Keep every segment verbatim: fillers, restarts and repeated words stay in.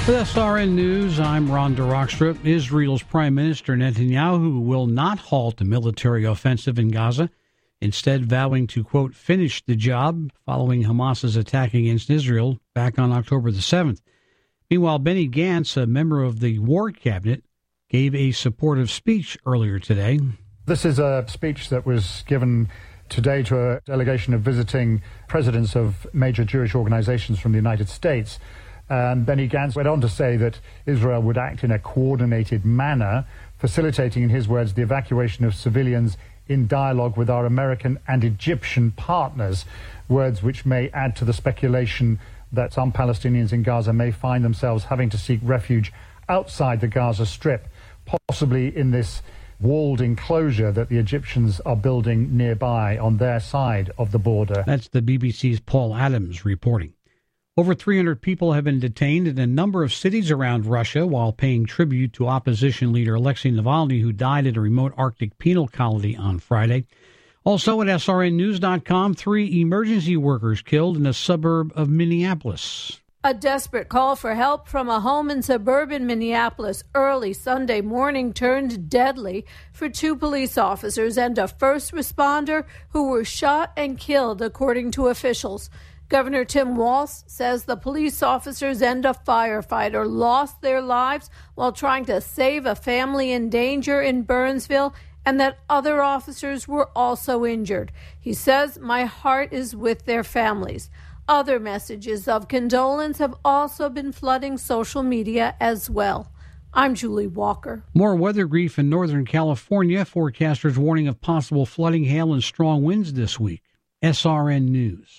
With S R N News, I'm Ron DeRockstra. Israel's Prime Minister Netanyahu will not halt the military offensive in Gaza, instead vowing to, quote, finish the job following Hamas's attack against Israel back on October the seventh. Meanwhile, Benny Gantz, a member of the War Cabinet, gave a supportive speech earlier today. This is a speech that was given today to a delegation of visiting presidents of major Jewish organizations from the United States. And Benny Gantz went on to say that Israel would act in a coordinated manner, facilitating, in his words, the evacuation of civilians in dialogue with our American and Egyptian partners, words which may add to the speculation that some Palestinians in Gaza may find themselves having to seek refuge outside the Gaza Strip, possibly in this walled enclosure that the Egyptians are building nearby on their side of the border. That's the B B C's Paul Adams reporting. Over three hundred people have been detained in a number of cities around Russia while paying tribute to opposition leader Alexei Navalny, who died at a remote Arctic penal colony on Friday. Also at S R N news dot com, three emergency workers killed in a suburb of Minneapolis. A desperate call for help from a home in suburban Minneapolis early Sunday morning turned deadly for two police officers and a first responder who were shot and killed, according to officials. Governor Tim Walz says the police officers and a firefighter lost their lives while trying to save a family in danger in Burnsville, and that other officers were also injured. He says, "My heart is with their families." Other messages of condolence have also been flooding social media as well. I'm Julie Walker. More weather grief in Northern California. Forecasters warning of possible flooding, hail, and strong winds this week. S R N News.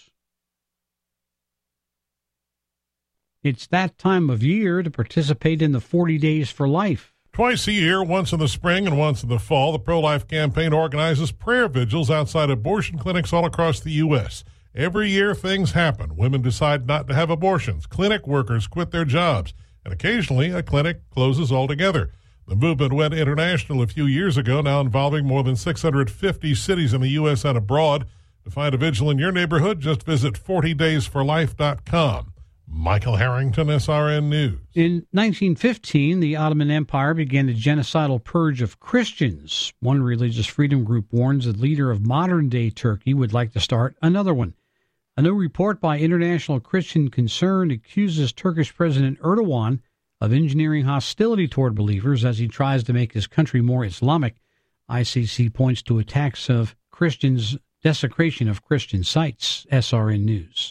It's that time of year to participate in the forty Days for Life. Twice a year, once in the spring and once in the fall, the Pro-Life Campaign organizes prayer vigils outside abortion clinics all across the U S Every year, things happen. Women decide not to have abortions. Clinic workers quit their jobs. And occasionally, a clinic closes altogether. The movement went international a few years ago, now involving more than six hundred fifty cities in the U S and abroad. To find a vigil in your neighborhood, just visit forty days for life dot com. Michael Harrington, S R N News. In nineteen fifteen, the Ottoman Empire began a genocidal purge of Christians. One religious freedom group warns the leader of modern-day Turkey would like to start another one. A new report by International Christian Concern accuses Turkish President Erdogan of engineering hostility toward believers as he tries to make his country more Islamic. I C C points to attacks of Christians, desecration of Christian sites. S R N News.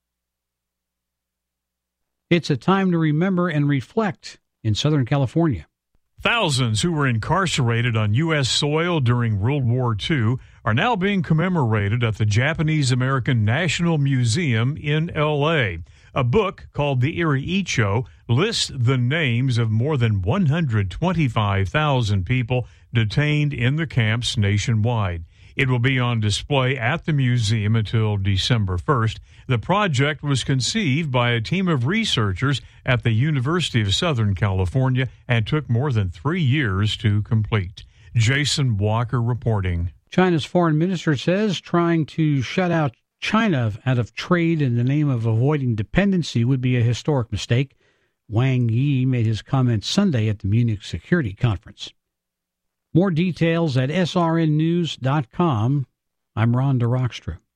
It's a time to remember and reflect in Southern California. Thousands who were incarcerated on U S soil during World War Two are now being commemorated at the Japanese-American National Museum in L A. A book called The Erie Icho lists the names of more than one hundred twenty-five thousand people detained in the camps nationwide. It will be on display at the museum until December first. The project was conceived by a team of researchers at the University of Southern California and took more than three years to complete. Jason Walker reporting. China's foreign minister says trying to shut out China out of trade in the name of avoiding dependency would be a historic mistake. Wang Yi made his comments Sunday at the Munich Security Conference. More details at S R N news dot com. I'm Ron DeRockstra.